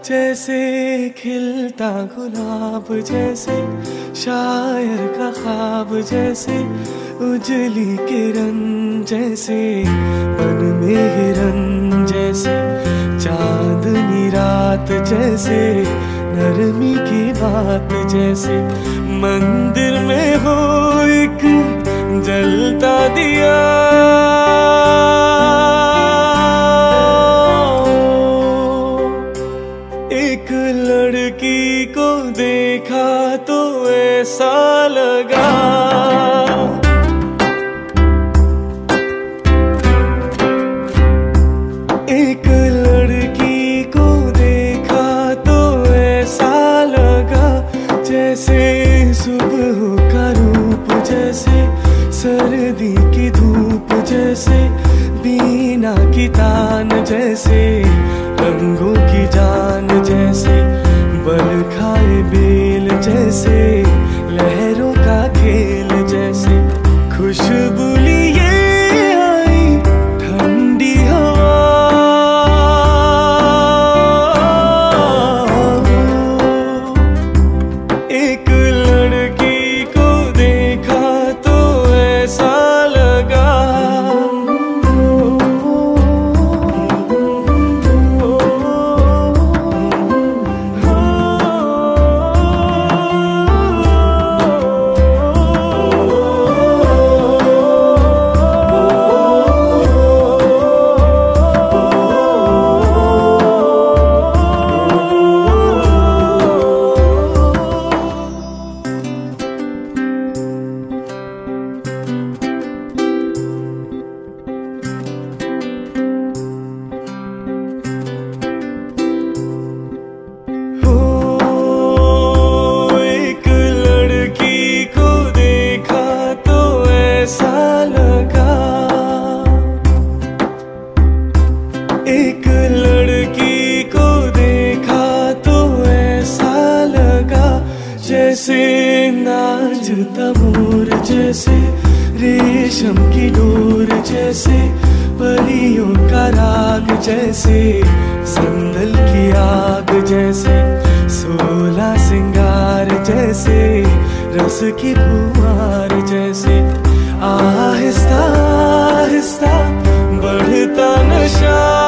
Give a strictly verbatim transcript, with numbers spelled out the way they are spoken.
जैसे खिलता गुलाब, जैसे शायर का ख्वाब, जैसे उजली किरण, जैसे मन में हिरन, जैसे चांदनी रात, जैसे नरमी की बात, जैसे मंदिर में हो एक जलता दिया। एक लड़की को देखा तो ऐसा लगा, एक लड़की को देखा तो ऐसा लगा, जैसे सुबह का रूप, जैसे सर्दी की धूप, जैसे बीना की तान, जैसे रंगों की जान, जैसे बल खाए बेल, जैसे लहरों का खेल, जैसे खुशबू लिए आई ठंडी हवा। एक लड़की को देखा तो ऐसा लगा, एक लड़की को देखा तो ऐसा लगा, जैसे नाचता मोर, जैसे रेशम की डोर, जैसे परियों का राग, जैसे संदल की आग, जैसे सोलह सिंगार, जैसे रस की फुहार, जैसे आहिस्ता आहिस्ता बढ़ता नशा।